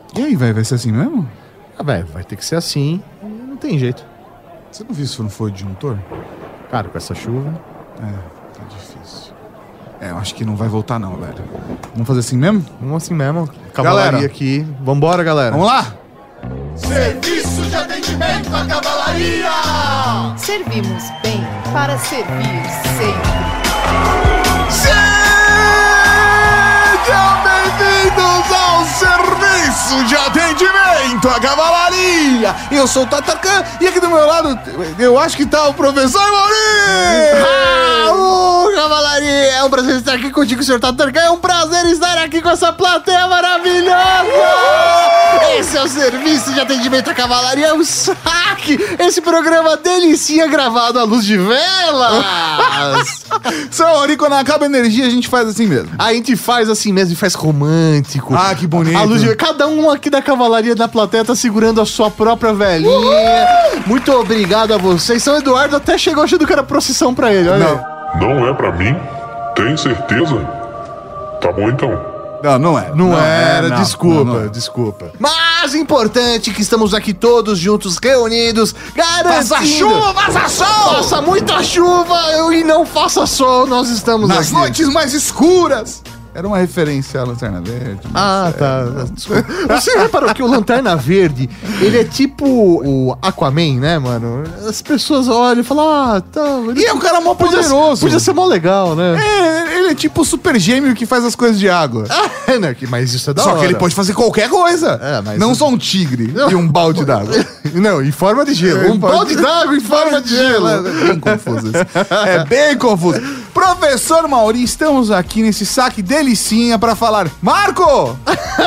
E aí, velho, vai ser assim mesmo? Ah, velho, vai ter que ser assim. Não tem jeito. Você não viu se não for disjuntor? Cara, com essa chuva... Tá difícil. Eu acho que não vai voltar não, velho. Vamos fazer assim mesmo? Vamos assim mesmo. Cavalaria Galera. aqui. Vambora, galera. Vamos lá? Serviço de atendimento à cavalaria! Servimos bem para servir sempre. Sejam bem-vindos ao Serviço de Atendimento à Cavalaria! Eu sou o Tatarkan e aqui do meu lado, eu acho que tá o professor Maurício! Cavalaria! É um prazer estar aqui contigo, senhor Tatarkan. É um prazer estar aqui com essa plateia maravilhosa! Esse é o Serviço de Atendimento à Cavalaria, é o saque! Esse programa delicinha gravado à luz de velas! Seu Mauri, quando acaba a energia, a gente faz assim mesmo. A gente faz assim mesmo e faz romântico. Ah, que bonito. A luz de... Cada um aqui da Cavalaria da plateia tá segurando a sua própria velhinha. Muito obrigado a vocês. São Eduardo até chegou achando que era procissão pra ele, olha aí. Não é pra mim? Tem certeza? Tá bom então. Não é. Não era, não, desculpa, não é. desculpa. Mas importante que estamos aqui todos juntos, reunidos, garantindo... Faça chuva, faça sol! Faça muita chuva e não faça sol, nós estamos Nas aqui. noites mais escuras! Era uma referência à Lanterna Verde. Ah, tá. Desculpa. Você reparou que o Lanterna Verde, ele é tipo o Aquaman, né, mano? As pessoas olham e falam, tá... E é um cara mó poderoso. Podia ser mó legal, né? Ele é tipo o super gêmeo que faz as coisas de água. Né, mas isso é da Só hora. que ele pode fazer qualquer coisa. mas não só um tigre e um balde d'água. Não, em forma de gelo. Um balde d'água em forma de gelo. É bem confuso isso. É bem confuso. Professor Mauri, estamos aqui nesse saque delicinha pra falar... Marco!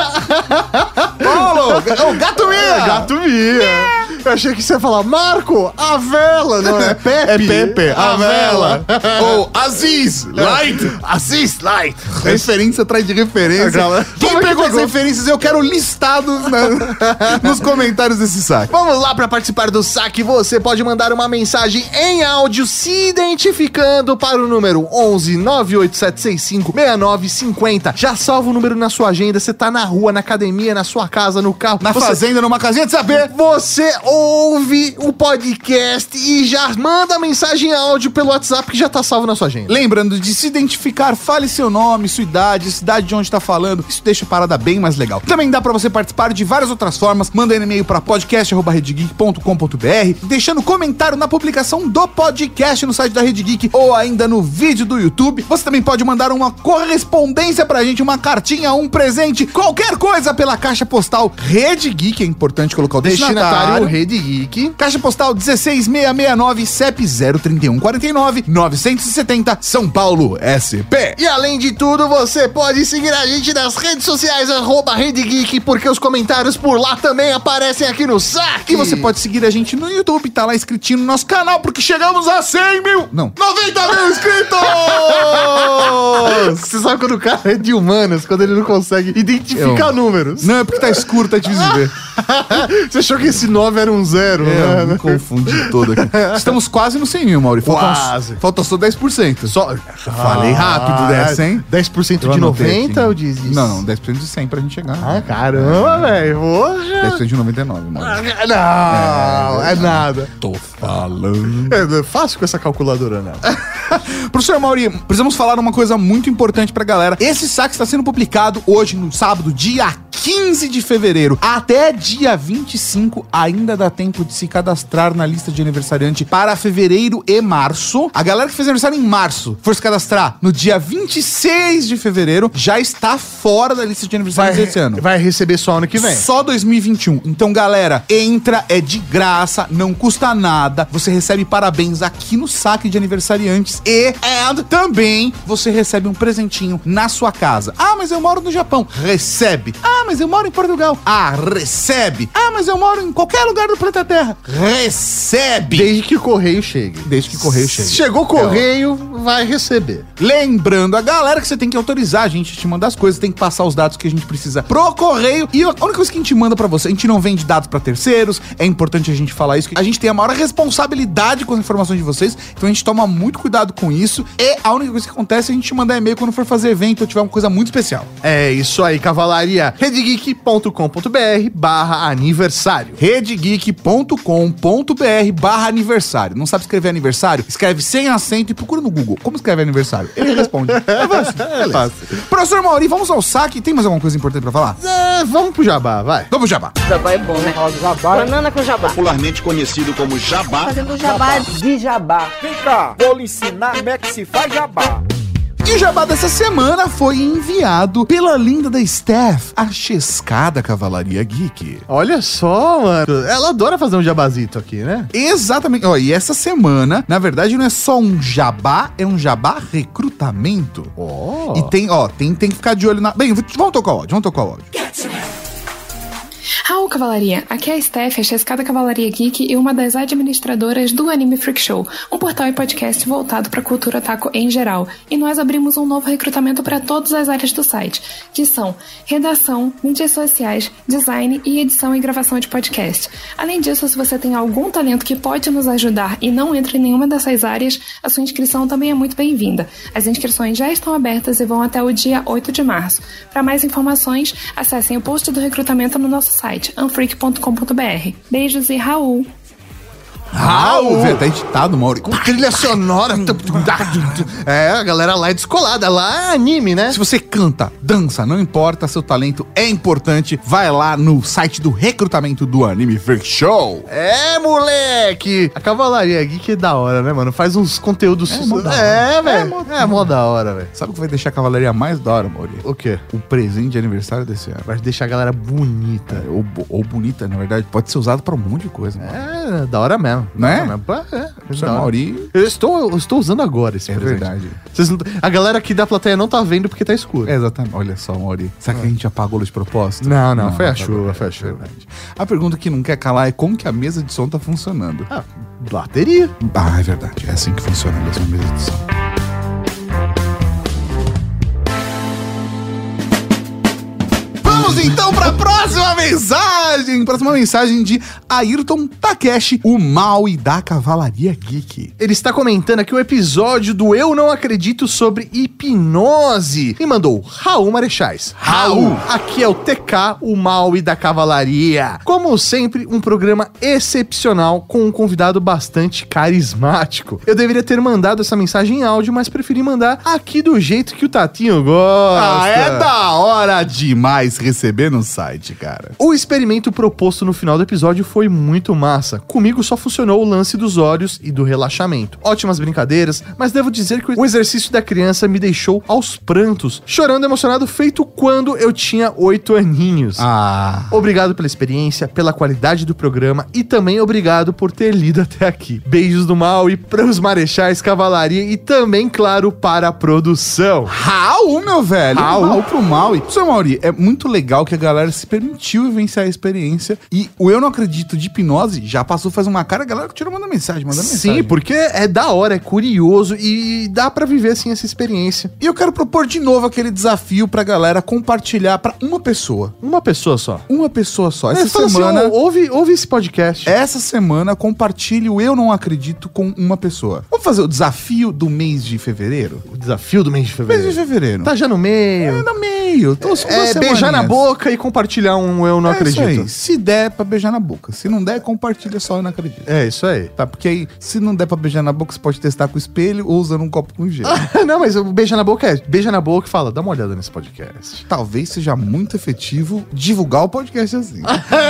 Paulo! O Gato Mia! Gato Mia! Eu achei que você ia falar, Marco, a vela, não é Pepe? É Pepe, a vela. Ou Aziz, Light. Aziz Light. Referência atrás de referência. Quem pegou as referências, eu quero listado nos comentários desse saque. Vamos lá para participar do saque. Você pode mandar uma mensagem em áudio se identificando para o número 11 98765 6950. Já salva o número na sua agenda. Você tá na rua, na academia, na sua casa, no carro, Na fazenda, numa casinha de saber. Você ouve o podcast e já manda mensagem em áudio pelo WhatsApp que já tá salvo na sua agenda. Lembrando de se identificar, fale seu nome, sua idade, cidade de onde tá falando. Isso deixa a parada bem mais legal. Também dá pra você participar de várias outras formas, mandando e-mail pra podcast@redgeek.com.br, deixando comentário na publicação do podcast no site da Rede Geek ou ainda no vídeo do YouTube. Você também pode mandar uma correspondência pra gente, uma cartinha, um presente, qualquer coisa pela caixa postal Rede Geek, é importante colocar o destinatário. Rede Geek. Caixa postal 16669, CEP 03149 970, São Paulo, SP. E além de tudo, você pode seguir a gente nas redes sociais, @Rede Geek, porque os comentários por lá também aparecem aqui no saque. E você pode seguir a gente no YouTube, tá lá escritinho no nosso canal, porque chegamos a 100 mil, não, 90 mil inscritos! Você sabe quando o cara é de humanas, quando ele não consegue identificar números. Não, é porque tá escuro, tá difícil de ver. Você achou que esse 9 era um 0, Eu né? me confundi todo aqui. Estamos quase no 100 mil, Mauri. Quase. Falta só 10%. Só... Falei rápido dessa, hein? 10% Eu de anotei 90 aqui. ou diz isso? Não, 10% de 100 pra gente chegar. Ah, caramba, velho. Hoje... 10% de 99, Mauri. Não, é nada. Tô falando. É fácil com essa calculadora, né? Professor Mauri, precisamos falar uma coisa muito importante pra galera. Esse saque está sendo publicado hoje, no sábado, dia 15 de fevereiro. Até dia 25 ainda dá tempo de se cadastrar na lista de aniversariante para fevereiro e março. A galera que fez aniversário em março for se cadastrar no dia 26 de fevereiro já está fora da lista de aniversariantes desse ano. Vai receber só ano que vem. Só 2021. Então, galera, entra, é de graça, não custa nada. Você recebe parabéns aqui no saque de aniversariantes e também você recebe um presentinho na sua casa. Ah, mas eu moro no Japão. Recebe. Ah, mas eu moro em Portugal. Ah, recebe. Ah, mas eu moro em qualquer lugar do planeta Terra. Recebe. Desde que o correio chegue. Desde que o correio chegue. Chegou o correio, vai receber. Lembrando a galera que você tem que autorizar a gente a te mandar as coisas, tem que passar os dados que a gente precisa pro correio. E a única coisa que a gente manda pra você, a gente não vende dados pra terceiros, é importante a gente falar isso, que a gente tem a maior responsabilidade com as informações de vocês, então a gente toma muito cuidado com isso. E a única coisa que acontece é a gente mandar e-mail quando for fazer evento ou tiver uma coisa muito especial. É isso aí, cavalaria. Rede redegeek.com.br/aniversário. redegeek.com.br/aniversário. Não sabe escrever aniversário? Escreve sem acento e procura no Google. Como escreve aniversário? Ele responde. É fácil. Beleza. Professor Mauri, vamos ao saque. Tem mais alguma coisa importante pra falar? Vamos pro jabá, vai. Vamos pro jabá. Jabá é bom, né? Banana com jabá. Popularmente conhecido como jabá. Fazendo jabá de jabá. Vem cá, vou lhe ensinar como é que se faz jabá. E o jabá dessa semana foi enviado pela linda da Steph, a Chescada Cavalaria Geek. Olha só, mano. Ela adora fazer um jabazito aqui, né? Exatamente. Ó, e essa semana, na verdade, não é só um jabá, é um jabá recrutamento. Oh. E tem que ficar de olho na... Bem, vamos tocar o áudio. Raul Cavalaria, aqui é a Steph, a Chescada Cavalaria Geek e uma das administradoras do Anime Freak Show, um portal e podcast voltado para a cultura otaku em geral. E nós abrimos um novo recrutamento para todas as áreas do site, que são redação, mídias sociais, design e edição e gravação de podcast. Além disso, se você tem algum talento que pode nos ajudar e não entra em nenhuma dessas áreas, a sua inscrição também é muito bem-vinda. As inscrições já estão abertas e vão até o dia 8 de março. Para mais informações, acessem o post do recrutamento no nosso site, anfreak.com.br. Beijos e Raul! Raul! Tá editado, Mauri. Com trilha sonora. É, a galera lá é descolada. Lá é anime, né? Se você canta, dança, não importa, seu talento é importante. Vai lá no site do recrutamento do Anime Freak Show. É, moleque! A Cavalaria Geek é da hora, né, mano? Faz uns conteúdos... velho. É mó da hora, velho. Sabe o que vai deixar a cavalaria mais da hora, Mauri? O quê? O presente de aniversário desse ano. Vai deixar a galera bonita. Ou bonita, na verdade. Pode ser usado pra um monte de coisa, mano. É, da hora mesmo. Né? É, Mauri. Eu estou usando agora esse presente. Verdade. A galera aqui da plateia não tá vendo porque tá escuro. Exatamente. Olha só, Mauri. Será que a gente apagou de propósito? Não, foi a chuva, foi a chuva. A pergunta que não quer calar é como que a mesa de som tá funcionando. Bateria. É verdade. É assim que funciona mesmo a mesa de som. Vamos então para a próxima mensagem. Próxima mensagem de Ayrton Takeshi, o Maui da Cavalaria Geek. Ele está comentando aqui um episódio do Eu Não Acredito sobre hipnose. E mandou Raul Marechais. Raul. Aqui é o TK, o Maui da Cavalaria. Como sempre, um programa excepcional com um convidado bastante carismático. Eu deveria ter mandado essa mensagem em áudio, mas preferi mandar aqui do jeito que o Tatinho gosta. É da hora demais receber no site, cara. O experimento proposto no final do episódio foi muito massa. Comigo só funcionou o lance dos olhos e do relaxamento. Ótimas brincadeiras, mas devo dizer que o exercício da criança me deixou aos prantos, chorando emocionado feito quando eu tinha 8 aninhos. Obrigado pela experiência, pela qualidade do programa e também obrigado por ter lido até aqui. Beijos do mal e para os Marechais Cavalaria e também, claro, para a produção. Raul, meu velho. Raul pro Maui. Seu Mauri, é muito legal que a galera se permitiu vivenciar a experiência e o Eu Não Acredito de hipnose já passou faz uma cara, a galera continua mandando mensagem. Sim, porque é da hora, é curioso e dá pra viver assim essa experiência. E eu quero propor de novo aquele desafio pra galera compartilhar pra uma pessoa. Uma pessoa só. Uma pessoa só. Essa semana... Assim, ouve esse podcast. Essa semana, compartilhe o Eu Não Acredito com uma pessoa. Vamos fazer o desafio do mês de fevereiro? O desafio do mês de fevereiro? Mês de fevereiro. Tá já no meio. É, no meio. Beijar na boca e compartilhar um Eu Não Acredito. Isso aí. Se der pra beijar na boca. Se não der, compartilha só Eu Não Acredito. É isso aí. Tá, porque aí, se não der pra beijar na boca, você pode testar com o espelho ou usando um copo com gelo. Não, mas o beijar na boca beija na boca e fala, dá uma olhada nesse podcast. Talvez seja muito efetivo divulgar o podcast assim.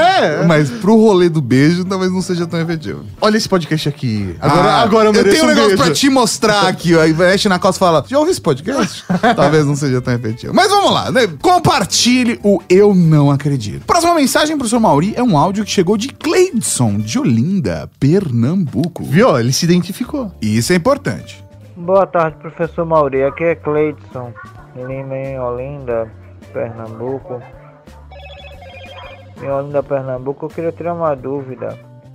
Mas pro rolê do beijo, talvez não seja tão efetivo. Olha esse podcast aqui. Agora eu mereço tenho um negócio beijo pra te mostrar aqui, ó. Aí mexe na calça e fala, já ouviu esse podcast? Talvez não seja tão efetivo. Mas vamos lá, né? Compartilhe o Eu Não Acredito. Próxima mensagem, professor Mauri, é um áudio que chegou de Cleidson, de Olinda, Pernambuco. Viu? Ele se identificou. Isso é importante. Boa tarde, professor Mauri. Aqui é Cleidson, Lima, em Olinda, Pernambuco. Em Olinda, Pernambuco, eu queria tirar uma dúvida.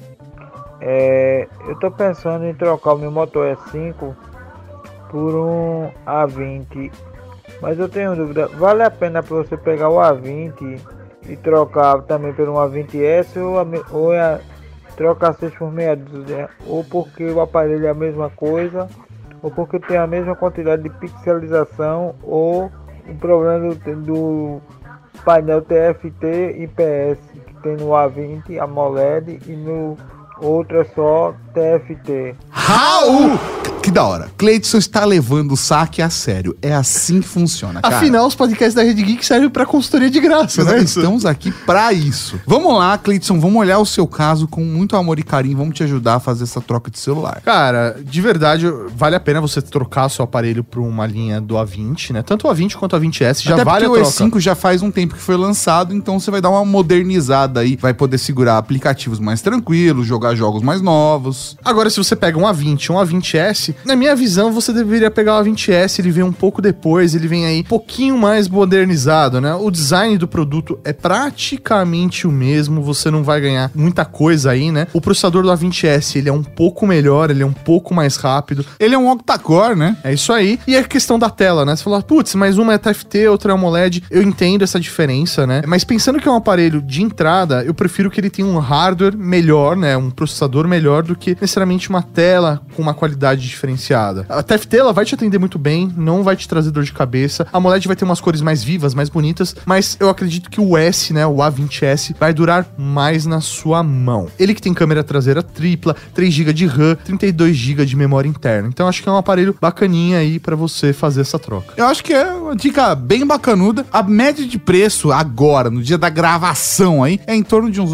Eu tô pensando em trocar o meu Moto E5 por um A20. Mas eu tenho dúvida, vale a pena para você pegar o A20 e trocar também por um A20S ou trocar 6x6, ou porque o aparelho é a mesma coisa, ou porque tem a mesma quantidade de pixelização, ou o problema do painel TFT IPS que tem no A20 AMOLED e no outro é só TFT. Raul! Que da hora. Cleiton está levando o saque a sério. É assim que funciona, cara. Afinal, os podcasts da Rede Geek servem pra consultoria de graça, né? Estamos aqui pra isso. Vamos lá, Cleiton, vamos olhar o seu caso com muito amor e carinho. Vamos te ajudar a fazer essa troca de celular. Cara, de verdade, vale a pena você trocar seu aparelho por uma linha do A20, né? Tanto o A20 quanto o A20S já vale a troca. Até porque o E5 já faz um tempo que foi lançado, então você vai dar uma modernizada aí. Vai poder segurar aplicativos mais tranquilos, jogar jogos mais novos. Agora, se você pega um A20 ou um A20S, na minha visão, você deveria pegar o A20S, ele vem um pouco depois, ele vem aí um pouquinho mais modernizado, né? O design do produto é praticamente o mesmo, você não vai ganhar muita coisa aí, né? O processador do A20S, ele é um pouco melhor, ele é um pouco mais rápido. Ele é um octa-core, né? É isso aí. E a questão da tela, né? Você fala, putz, mas uma é TFT, outra é AMOLED. Eu entendo essa diferença, né? Mas pensando que é um aparelho de entrada, eu prefiro que ele tenha um hardware melhor, né? Um processador melhor do que necessariamente uma tela com uma qualidade diferenciada. A TFT, ela vai te atender muito bem, não vai te trazer dor de cabeça. A AMOLED vai ter umas cores mais vivas, mais bonitas, mas eu acredito que o S, né, o A20S, vai durar mais na sua mão. Ele que tem câmera traseira tripla, 3 GB de RAM, 32 GB de memória interna. Então acho que é um aparelho bacaninha aí pra você fazer essa troca. Eu acho que é uma dica bem bacanuda. A média de preço agora, no dia da gravação aí, é em torno de uns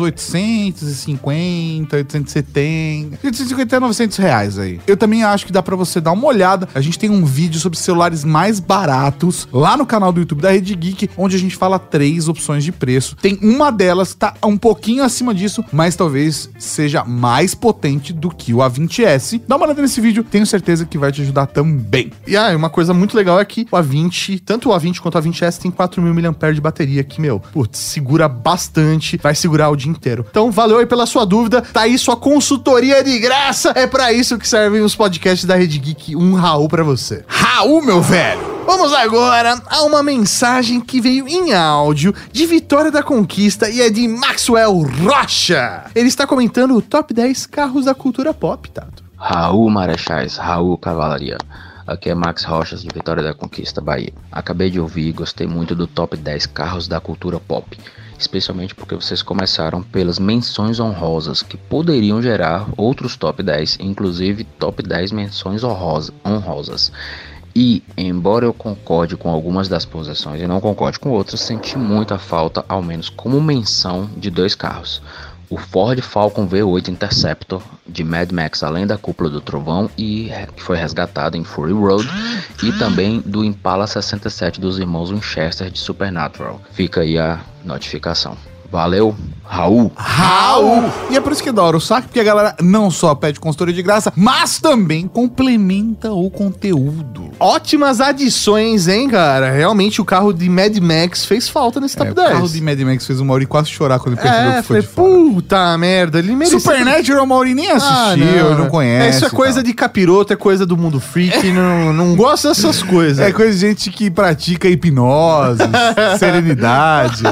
850, 870, 850 a 900 reais aí. Eu também acho que dá pra você dar uma olhada. A gente tem um vídeo sobre celulares mais baratos lá no canal do YouTube da Rede Geek, onde a gente fala 3 opções de preço. Tem uma delas que tá um pouquinho acima disso, mas talvez seja mais potente do que o A20S. Dá uma olhada nesse vídeo, tenho certeza que vai te ajudar também. E uma coisa muito legal é que o A20, tanto o A20 quanto o A20S tem 4.000 mAh de bateria que, putz, segura bastante, vai segurar o dia inteiro. Então, valeu aí pela sua dúvida, tá aí sua consultoria de graça, é pra isso que servem os podcasts da Rede Geek. Um Raul pra você. Raul, meu velho! Vamos agora a uma mensagem que veio em áudio de Vitória da Conquista e é de Maxwell Rocha. Ele está comentando o top 10 carros da cultura pop, Tato. Raul Marechais, Raul Cavalaria. Aqui é Max Rochas de Vitória da Conquista, Bahia. Acabei de ouvir e gostei muito do top 10 carros da cultura pop. Especialmente porque vocês começaram pelas menções honrosas, que poderiam gerar outros top 10, inclusive top 10 menções honrosas. E, embora eu concorde com algumas das posições e não concorde com outras, senti muita falta, ao menos como menção, de 2 carros. O Ford Falcon V8 Interceptor de Mad Max Além da Cúpula do Trovão, que foi resgatado em Fury Road, e também do Impala 67 dos irmãos Winchester de Supernatural. Fica aí a notificação. Valeu, Raul. Raul! E é por isso que adoro o saque, porque a galera não só pede consultoria de graça, mas também complementa o conteúdo. Ótimas adições, hein, cara? Realmente o carro de Mad Max fez falta nesse top 10. O carro de Mad Max fez o Mauri quase chorar quando ele percebeu que foi de fora. Puta merda, ele merecia... Supernatural, o Mauri nem assistiu, não conhece. Isso é coisa de capiroto, é coisa do mundo freak, não gosta dessas coisas. É coisa de gente que pratica hipnose, serenidade.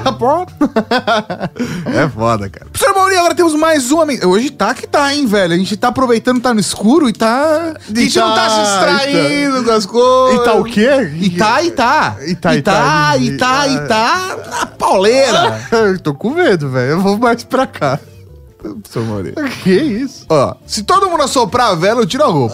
É foda, cara. Professor Mauri, agora temos mais uma... Hoje tá que tá, hein, velho? A gente tá aproveitando, tá no escuro e tá... A gente não tá se distraindo com as coisas. E tá o quê? E tá na pauleira. Eu tô com medo, velho. Eu vou mais pra cá. Professor Mauri. Que isso? Ó, se todo mundo assoprar a vela, eu tiro a roupa.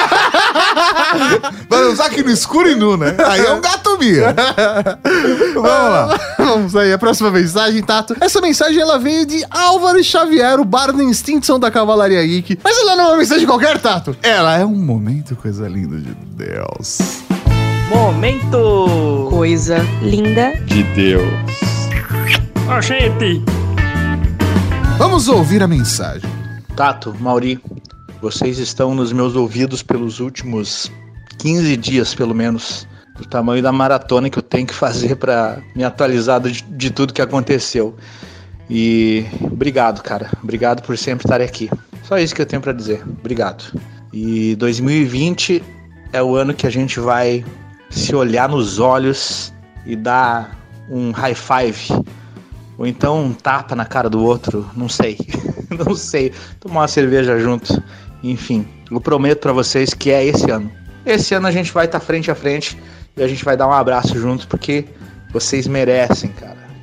Vai usar aqui no escuro e nu, né? Aí é um gato minha. Vamos lá. Vamos aí, a próxima mensagem, Tato. Essa mensagem, ela veio de Álvaro Xavier, o Barney Stinson da Cavalaria Geek. Mas ela não é uma mensagem qualquer, Tato. Ela é um momento, coisa linda de Deus. Momento coisa linda de Deus. Gente! Vamos ouvir a mensagem. Tato, Mauri, vocês estão nos meus ouvidos pelos últimos 15 dias, pelo menos, do tamanho da maratona que eu tenho que fazer para me atualizar de tudo que aconteceu. E obrigado, cara. Obrigado por sempre estar aqui. Só isso que eu tenho para dizer. Obrigado. E 2020 é o ano que a gente vai se olhar nos olhos e dar um high five. Ou então um tapa na cara do outro, não sei. Não sei. Tomar uma cerveja junto. Enfim, eu prometo pra vocês que é esse ano. Esse ano a gente vai estar frente a frente e a gente vai dar um abraço junto, porque vocês merecem, cara.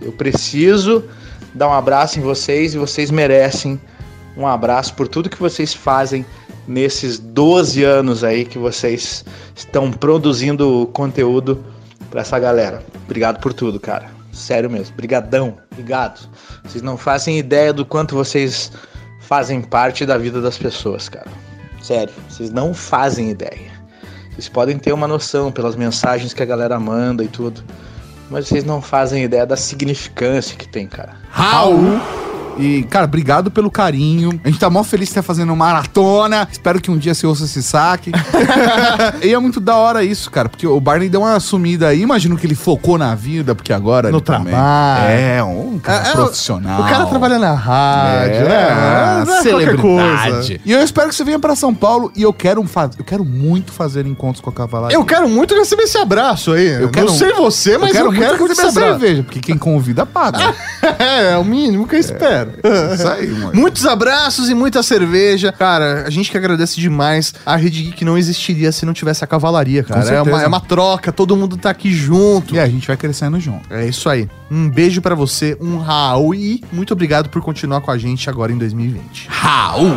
Eu preciso dar um abraço em vocês e vocês merecem um abraço por tudo que vocês fazem nesses 12 anos aí que vocês estão produzindo conteúdo pra essa galera. Obrigado por tudo, cara. Sério mesmo. Brigadão. Obrigado. Vocês não fazem ideia do quanto vocês fazem parte da vida das pessoas, cara. Sério. Vocês não fazem ideia. Vocês podem ter uma noção pelas mensagens que a galera manda e tudo, mas vocês não fazem ideia da significância que tem, cara. Raul! E, cara, obrigado pelo carinho. A gente tá mó feliz de estar fazendo maratona. Espero que um dia você ouça esse saque. E é muito da hora isso, cara. Porque o Barney deu uma sumida aí. Imagino que ele focou na vida, porque agora... No trabalho. É, um cara profissional. O cara trabalha na rádio. Celebridade. E eu espero que você venha pra São Paulo. E eu quero muito fazer encontros com a Cavalaria. Eu quero muito receber esse abraço aí. Eu não sei você, mas eu quero receber essa cerveja. Porque quem convida, paga. É o mínimo que eu espero. Isso aí, mano. Muitos abraços e muita cerveja. Cara, a gente que agradece demais. A Rede Geek não existiria se não tivesse a Cavalaria, cara. É uma troca, todo mundo tá aqui junto. E a gente vai crescendo junto. É isso aí. Um beijo pra você, um Raul, e muito obrigado por continuar com a gente agora em 2020. Raul!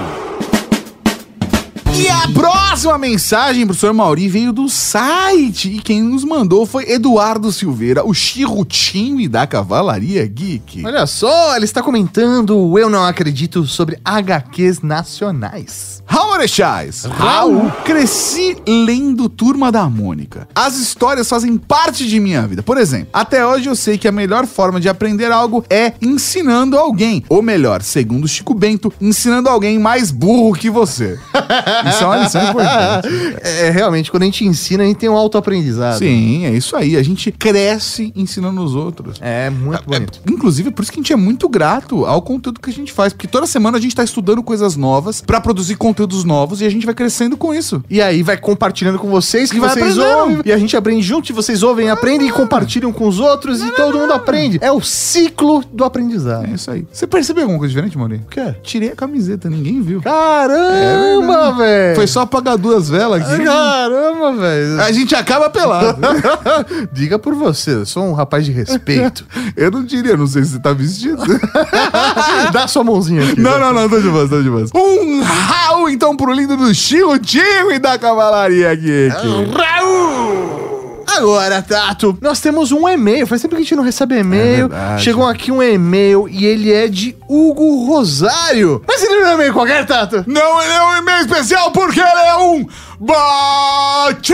E a próxima mensagem, professor Mauri, veio do site. E quem nos mandou foi Eduardo Silveira, o Chirutinho da Cavalaria Geek. Olha só, ele está comentando o Eu Não Acredito sobre HQs nacionais. Raul Marechais. Raul. Cresci lendo Turma da Mônica. As histórias fazem parte de minha vida. Por exemplo, até hoje eu sei que a melhor forma de aprender algo é ensinando alguém. Ou melhor, segundo Chico Bento, ensinando alguém mais burro que você. Isso é uma lição importante. Realmente, quando a gente ensina, a gente tem um autoaprendizado. Sim, é isso aí. A gente cresce ensinando os outros. É muito bonito. Inclusive, por isso que a gente é muito grato ao conteúdo que a gente faz. Porque toda semana a gente tá estudando coisas novas pra produzir conteúdos novos e a gente vai crescendo com isso. E aí vai compartilhando com vocês, que vocês ouvem. E a gente aprende junto, e vocês ouvem, aprendem e compartilham com os outros e todo mundo aprende. É o ciclo do aprendizado. É isso aí. Você percebeu alguma coisa diferente, Maurinho? O quê? Tirei a camiseta, ninguém viu. Caramba, velho! Foi só apagar 2 velas aqui. Caramba, velho! A gente acaba pelado. Diga por você, eu sou um rapaz de respeito. Eu não diria, não sei se você tá vestido. Dá sua mãozinha aqui. Não, tô de boa. Um Raul, então, pro lindo do Chirutinho e da Cavalaria Geek. Raul! Agora, Tato, nós temos um e-mail. Faz tempo que a gente não recebe e-mail. Chegou aqui um e-mail e ele é de Hugo Rosário. Mas ele não é um e-mail qualquer, Tato? Não, ele é um e-mail especial porque ele é um batismo!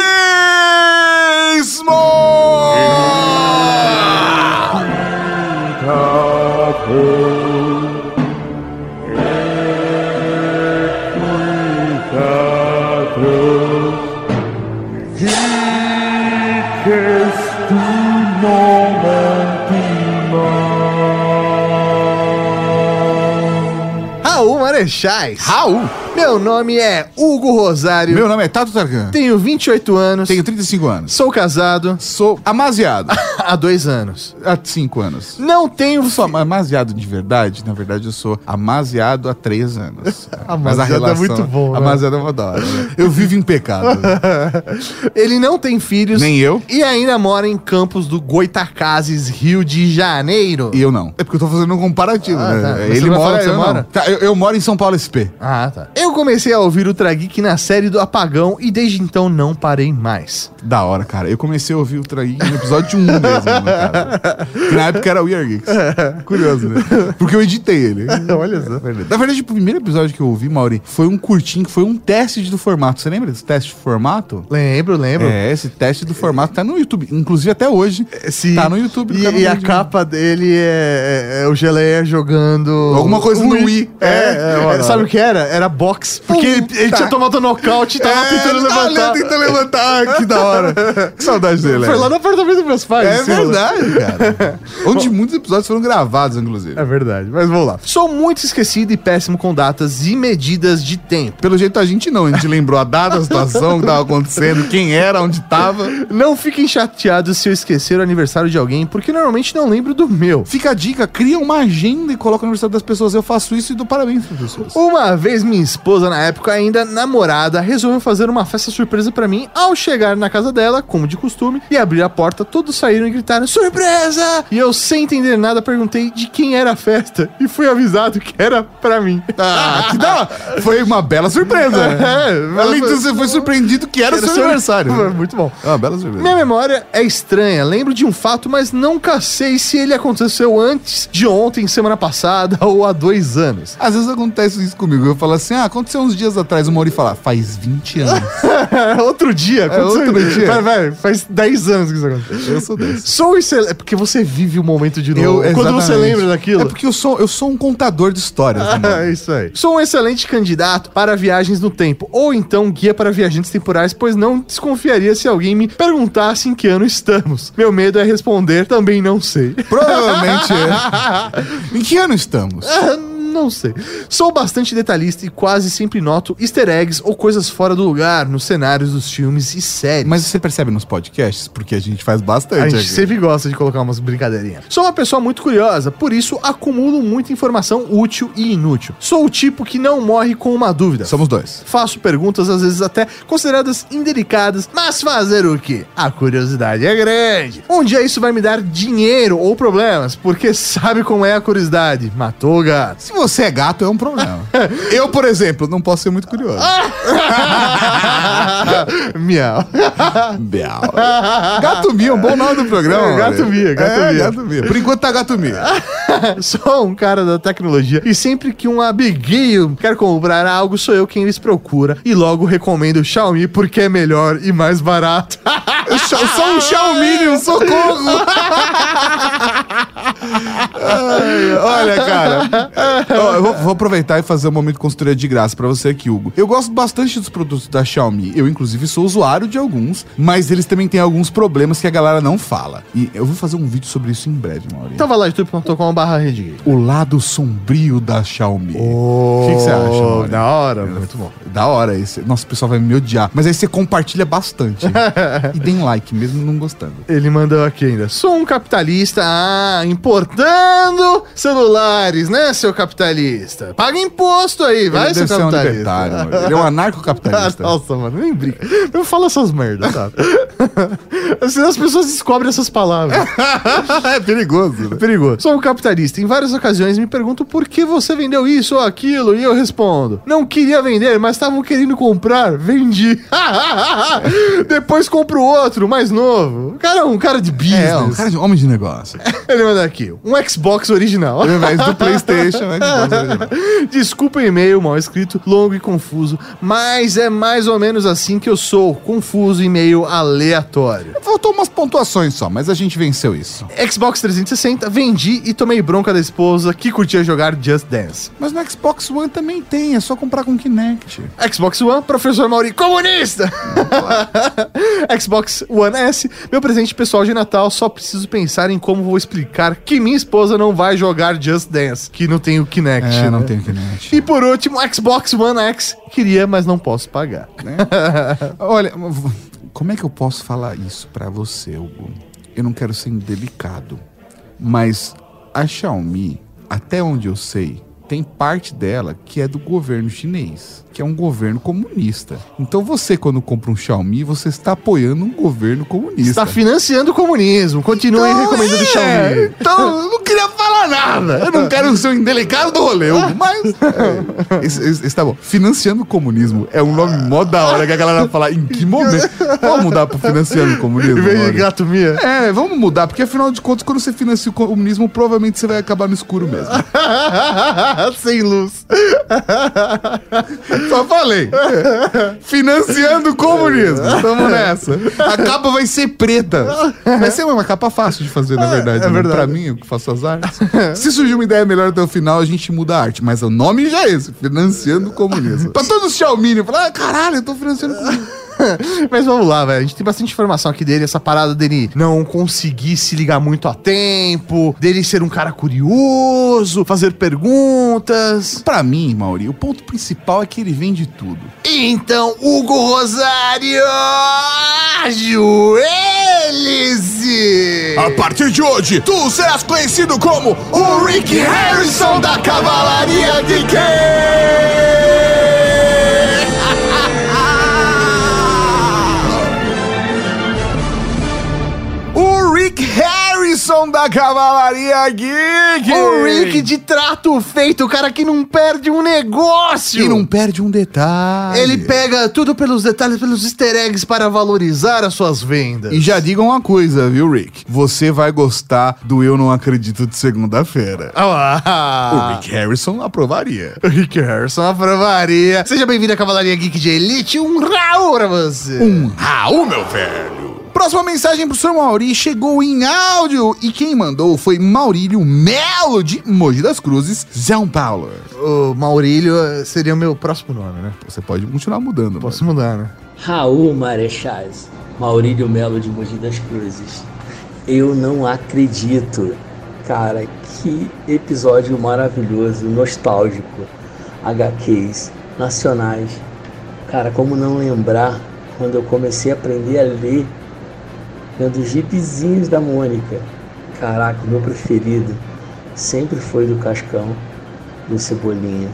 Raul Marechais. Raul. Meu nome é Hugo Rosário. Meu nome é Tato Tarkan. Tenho 28 anos. Tenho 35 anos. Sou casado. Sou amaziado. Há 2 anos. Há 5 anos. Não tenho... Eu sou amaziado de verdade? Na verdade, eu sou amaziado há 3 anos. Mas a relação é muito bom, né? Amaziado é uma da hora. Né? Eu vivo em pecado. Ele não tem filhos. Nem eu. E ainda mora em Campos do Goitacazes, Rio de Janeiro. E eu não. É porque eu tô fazendo um comparativo, né? Tá. Ele mora, você mora? Tá, eu moro em São Paulo SP. Ah, tá. Eu comecei a ouvir o Trageek na série do Apagão e desde então não parei mais. Da hora, cara. Eu comecei a ouvir o Trageek no episódio 1 mesmo, cara. Que na época era o We Are Geeks. Curioso, né? Porque eu editei ele. Olha só. Na verdade, o primeiro episódio que eu ouvi, Mauri, foi um curtinho, que foi um teste do formato. Você lembra desse teste de formato? Lembro. É, esse teste do formato tá no YouTube. Inclusive até hoje. Sim. Tá no YouTube. E a capa dele é o Geleia jogando... Alguma coisa no Wii. Sabe o que era? Era boxe. Porque ele tinha tomado nocaute e tava tentando levantar. Tentando levantar. Que da hora. Que saudade dele. Foi lá no apartamento dos meus pais. É verdade, cara. Onde muitos episódios foram gravados, inclusive. É verdade, mas vamos lá. Sou muito esquecido e péssimo com datas e medidas de tempo. Pelo jeito a gente não. A gente lembrou a data, a situação, o que tava acontecendo, quem era, onde tava. Não fiquem chateados se eu esquecer o aniversário de alguém, porque normalmente não lembro do meu. Fica a dica, cria uma agenda e coloca o aniversário das pessoas. Eu faço isso e dou parabéns para as pessoas. Uma vez minha esposa, na época ainda namorada, resolveu fazer uma festa surpresa pra mim. Ao chegar na casa dela, como de costume, e abrir a porta, todos saíram e gritaram, surpresa! E eu, sem entender nada, perguntei de quem era a festa e fui avisado que era pra mim. Que da hora. Foi uma bela surpresa. Além disso, você foi surpreendido que era seu aniversário. Muito bom. Bela surpresa. Minha memória é estranha. Lembro de um fato, mas nunca sei se ele aconteceu antes de ontem, semana passada ou há 2 anos. Às vezes acontece isso comigo. Eu falo assim, aconteceu uns dias atrás. O Mauri fala, faz 20 anos. Outro dia. Outro dia. Faz 10 anos que isso aconteceu. Eu sou desse. Sou excelente. É porque você vive o momento de novo. Quando você lembra daquilo. É porque eu sou um contador de histórias. É isso aí. Sou um excelente candidato para viagens no tempo. Ou então guia para viajantes temporais, pois não desconfiaria se alguém me perguntasse em que ano estamos. Meu medo é responder, também não sei. Provavelmente é. Em que ano estamos? Não sei. Sou bastante detalhista e quase sempre noto easter eggs ou coisas fora do lugar nos cenários dos filmes e séries. Mas você percebe nos podcasts? Porque a gente faz bastante. A gente sempre gosta de colocar umas brincadeirinhas. Sou uma pessoa muito curiosa, por isso acumulo muita informação útil e inútil. Sou o tipo que não morre com uma dúvida. Somos dois. Faço perguntas, às vezes até consideradas indelicadas, mas fazer o quê? A curiosidade é grande. Um dia isso vai me dar dinheiro ou problemas, porque sabe como é a curiosidade. Matou o gato. Se você é gato, é um problema. Eu, por exemplo, não posso ser muito curioso. Miau. Miau. Gato Mia é um bom nome do programa. Gato Mia. Gato Mia. Por enquanto tá Gato Mia. Sou um cara da tecnologia e sempre que um amiguinho quer comprar algo, sou eu quem eles procura e logo recomendo o Xiaomi porque é melhor e mais barato. Eu sou um Xiaomi, socorro! Olha, cara, eu vou aproveitar e fazer um momento de consultoria de graça pra você aqui, Hugo. Eu gosto bastante dos produtos da Xiaomi. Eu, inclusive, sou usuário de alguns, mas eles também têm alguns problemas que a galera não fala. E eu vou fazer um vídeo sobre isso em breve, Maurício. Então vai lá, youtube.com/redgame. O lado sombrio da Xiaomi. O que você acha, Maurício? Da hora, muito bom. Da hora esse. Nossa, o pessoal vai me odiar. Mas aí você compartilha bastante. E deem like, mesmo não gostando. Ele mandou aqui ainda. Sou um capitalista, importando celulares, né, seu capitalista? Paga imposto aí, vai, seu capitalista. Ele é um anarcocapitalista. Nossa, mano, nem brinca. Não fala essas merdas, tá? Senão as pessoas descobrem essas palavras. É perigoso, né? É perigoso. Sou um capitalista. Em várias ocasiões me pergunto por que você vendeu isso ou aquilo, e eu respondo, não queria vender, mas estavam querendo comprar, vendi. Depois compro outro, mais novo. O cara é um cara de business. É, um cara de homem de negócio. Ele manda aqui, um Xbox original. Ao invés do PlayStation, Desculpa o e-mail mal escrito, longo e confuso, mas é mais ou menos assim que eu sou, confuso e meio aleatório. Faltou umas pontuações só, mas a gente venceu isso. Xbox 360, vendi e tomei bronca da esposa que curtia jogar Just Dance. Mas no Xbox One também tem, é só comprar com Kinect. Xbox One, professor Mauri, comunista! Xbox One S, meu presente pessoal de Natal, só preciso pensar em como vou explicar que minha esposa não vai jogar Just Dance, que não tem o Kinect. Não tem o Kinect. E por último, Xbox One X, queria, mas não posso pagar. Né? Olha, como é que eu posso falar isso pra você, Hugo? Eu não quero ser indelicado, mas a Xiaomi, até onde eu sei, tem parte dela que é do governo chinês, que é um governo comunista. Então você, quando compra um Xiaomi, você está apoiando um governo comunista. Está financiando o comunismo. Continuem recomendando o Xiaomi. Então, eu não queria falar nada. Eu não quero ser o indelicado do rolê, mas... Esse tá bom. Financiando o comunismo é um nome mó da hora que a galera vai falar em que momento. Vamos mudar pro financiando o comunismo? Em vez de Gato Mia? Vamos mudar, porque afinal de contas, quando você financia o comunismo, provavelmente você vai acabar no escuro mesmo. Sem luz. Só falei. Financiando o comunismo. Tamo nessa. A capa vai ser preta. Vai ser uma capa fácil de fazer, na verdade. É verdade. Pra mim, eu que faço as artes. Se surgir uma ideia melhor até o final, a gente muda a arte. Mas o nome já é esse. Financiando o comunismo. Pra todos os Xiaomi, falar, caralho, eu tô financiando o comunismo. Mas vamos lá, velho. A gente tem bastante informação aqui dele. Essa parada dele não conseguir se ligar muito a tempo, dele ser um cara curioso, fazer perguntas. Pra mim, Mauri, o ponto principal é que ele vende tudo. Então, Hugo Rosário, ajoelhe-se! A partir de hoje, tu serás conhecido como o Rick Harrison da Cavalaria Geek! da Cavalaria Geek! O Rick de trato feito, o cara que não perde um negócio! E não perde um detalhe. Ele pega tudo pelos detalhes, pelos easter eggs para valorizar as suas vendas. E já diga uma coisa, viu, Rick? Você vai gostar do Eu Não Acredito de segunda-feira. O Rick Harrison aprovaria. O Rick Harrison aprovaria. Seja bem-vindo à Cavalaria Geek de Elite. Um Raul pra você. Um Raul, meu velho. Próxima mensagem pro Sr. Mauri chegou em áudio e quem mandou foi Maurílio Melo de Mogi das Cruzes, São Paulo. O Maurílio seria o meu próximo nome, né? Você pode continuar mudando. Posso mudar, né? Raul Marechais, Maurílio Melo de Mogi das Cruzes. Eu não acredito. Cara, que episódio maravilhoso, nostálgico. HQs nacionais. Cara, como não lembrar quando eu comecei a aprender a ler lendo os gibizinhos da Mônica. Caraca, o meu preferido sempre foi do Cascão, do Cebolinha.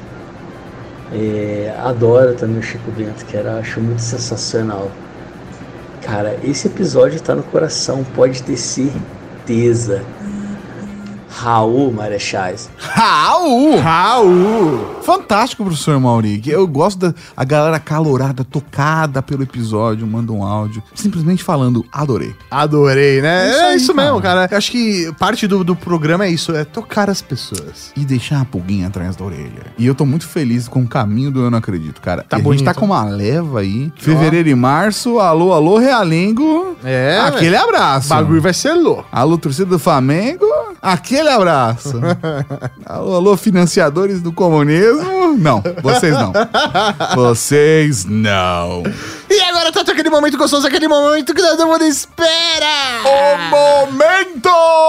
Adoro também o Chico Bento, que acho muito sensacional. Cara, esse episódio tá no coração, pode ter certeza. Raul Marechais. Raul! Fantástico, professor Mauri. Eu gosto da galera calorada, tocada pelo episódio, manda um áudio, simplesmente falando, adorei. Adorei, né? É isso mesmo, cara. Eu acho que parte do programa é isso, é tocar as pessoas. E deixar a pulguinha atrás da orelha. E eu tô muito feliz com o caminho do Eu Não Acredito, cara. Tá bonito. A gente tá com uma leva aí. Fevereiro e março, alô, Realengo. Aquele abraço. O bagulho vai ser louco. Alô, torcida do Flamengo. Aquele abraço. alô, financiadores do comunismo. Não, vocês não. Vocês não. E agora tá aquele momento gostoso, aquele momento que todo mundo espera. O momento!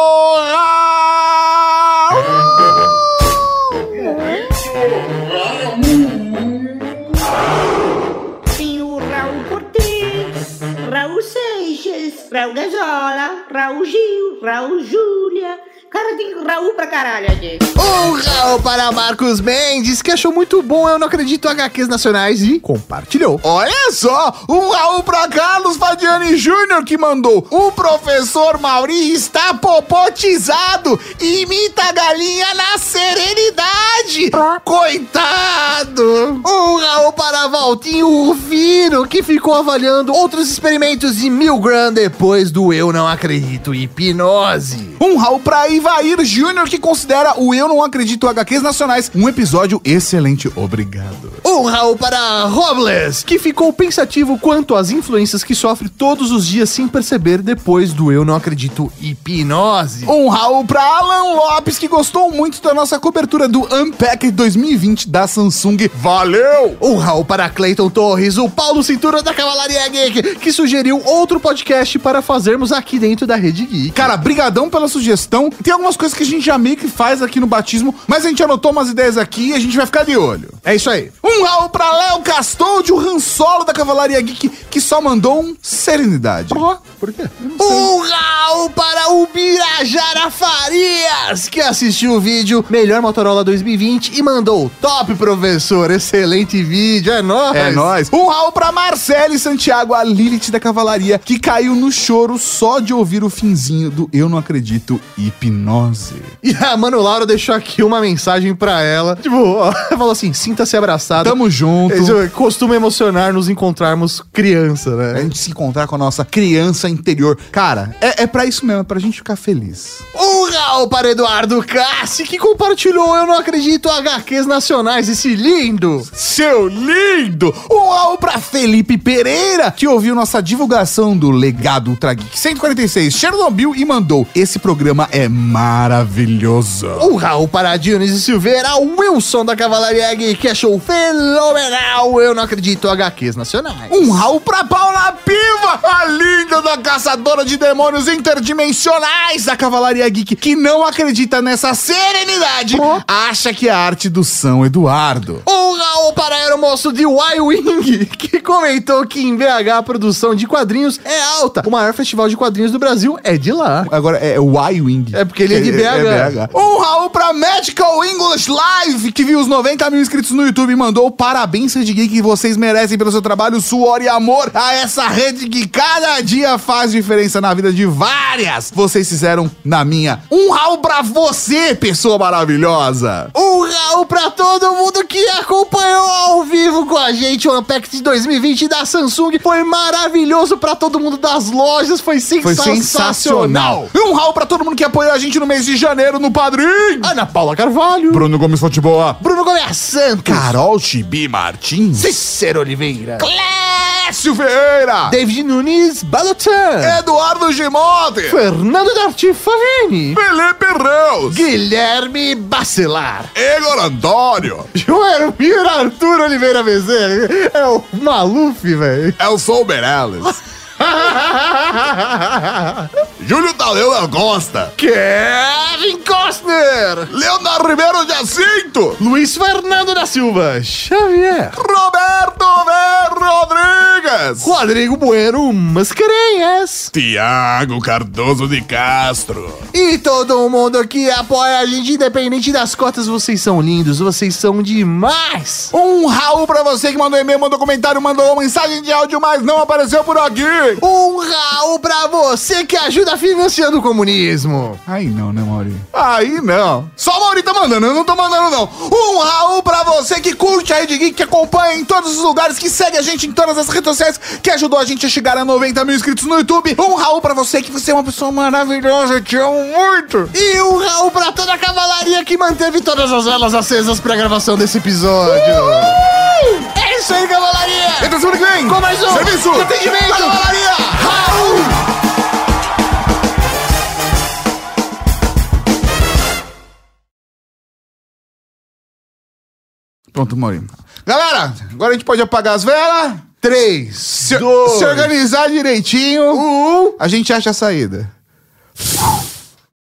Tem o Raul Cortez, Raul Seixas, Raul Gazola, Raul Gil, Raul Júlia. Cara, tem Raul pra caralho aqui. Um Raul para Marcos Mendes, que achou muito bom Eu Não Acredito HQs Nacionais e compartilhou. Olha só, um Raul pra Carlos Fadiani Júnior que mandou: o professor Mauri está popotizado, imita a galinha na serenidade. Coitado. Um Raul para Valtinho Rufino, que ficou avaliando outros experimentos de Milgram depois do Eu Não Acredito hipnose. Um Raul pra Ivair Júnior, que considera o Eu Não Acredito HQs Nacionais um episódio excelente. Obrigado. Um Raul para Robles, que ficou pensativo quanto às influências que sofre todos os dias sem perceber depois do Eu Não Acredito hipnose. Um Raul para Alan Lopes, que gostou muito da nossa cobertura do Unpacked 2020 da Samsung. Valeu! Um Raul para Cleiton Torres, o Paulo Cintura da Cavalaria Geek, que sugeriu outro podcast para fazermos aqui dentro da Rede Geek. Cara, brigadão pela sugestão. Tem algumas coisas que a gente já meio que faz aqui no batismo, mas a gente anotou umas ideias aqui e a gente vai ficar de olho. É isso aí. Um Raul pra Léo Castoldi, o Han Solo da Cavalaria Geek, que só mandou um serenidade. Por quê? Um Raul para o Birajara Farias, que assistiu o vídeo Melhor Motorola 2020 e mandou: top, professor, excelente vídeo, é nóis. É nóis. Um Raul pra Marcele Santiago, a Lilith da Cavalaria, que caiu no choro só de ouvir o finzinho do Eu Não Acredito hipnose. E a Mano Laura deixou aqui uma mensagem pra ela, tipo, falou assim: sinta-se abraçado. Tamo junto. Costuma emocionar nos encontrarmos criança, né? A gente se encontrar com a nossa criança interior. Cara, é pra isso mesmo, é pra gente ficar feliz. Um Raul para Eduardo Cassi, que compartilhou Eu Não Acredito HQs Nacionais, esse lindo. Seu lindo! Um Raul pra Felipe Pereira, que ouviu nossa divulgação do Legado Ultra Geek 146 Chernobyl e mandou: esse programa é maravilhoso. Um Raul para Dionísio Silveira, o Wilson da Cavalaria Geek, que achou fenomenal Eu Não Acredito HQs Nacionais. Um Raul pra Paula Piva, a linda da caçadora de demônios interdimensionais da Cavalaria Geek, que não acredita nessa serenidade, acha que é arte do São Eduardo. Um Um Raul para Aeromoço de Y-Wing, que comentou que em BH a produção de quadrinhos é alta. O maior festival de quadrinhos do Brasil é de lá. Agora é o Y-Wing. É porque ele é de BH. Um Raul pra Medical English Live, que viu os 90 mil inscritos no YouTube e mandou parabéns, Rede Geek, que vocês merecem pelo seu trabalho, suor e amor a essa rede que cada dia faz diferença na vida de várias. Vocês fizeram na minha. Um Raul pra você, pessoa maravilhosa. Um Raul pra todo mundo que acompanhou ao vivo com a gente o Unpacked 2020 da Samsung. Foi maravilhoso pra todo mundo das lojas, foi sensacional. E um Raul pra todo mundo que apoiou a gente no mês de janeiro no Padrim. Ana Paula Carvalho, Bruno Gomes Fotiboa, Bruno Gomes Santos, Carol Chibi Martins, Cícero Oliveira, Clécio Ferreira, David Nunes Balotan, Eduardo Gimote, Fernando Darty Favini, Felipe Reus, Guilherme Bacelar, Igor Antônio, Joelmir Arthur Oliveira Bezerra. É o Maluf, velho. Eu sou o Meirelles. Júlio Tadeu da Costa, Kevin Costner, Leonardo Ribeiro de Jacinto, Luiz Fernando da Silva Xavier, Roberto V. Rodrigues, Rodrigo Bueno Mascarenhas, Tiago Cardoso de Castro e todo mundo que apoia a gente, independente das cotas. Vocês são lindos, vocês são demais. Um Raul pra você que mandou e-mail, mandou comentário, mandou uma mensagem de áudio, mas não apareceu por aqui. Um Raul pra você que ajuda financiando o comunismo. Aí não, né, Mauri? Aí não. Só o Mauri tá mandando, eu não tô mandando, não. Um Raul pra você que curte a Rede Geek, que acompanha em todos os lugares, que segue a gente em todas as redes sociais, que ajudou a gente a chegar a 90 mil inscritos no YouTube. Um Raul pra você que você é uma pessoa maravilhosa, eu te amo muito. E um Raul pra toda a cavalaria que manteve todas as velas acesas pra gravação desse episódio. É isso aí, cavalaria. Então semana que vem, com mais um serviço de atendimento da cavalaria Raul. Pronto, Maurinho. Galera, agora a gente pode apagar as velas. 3, se organizar direitinho, a gente acha a saída.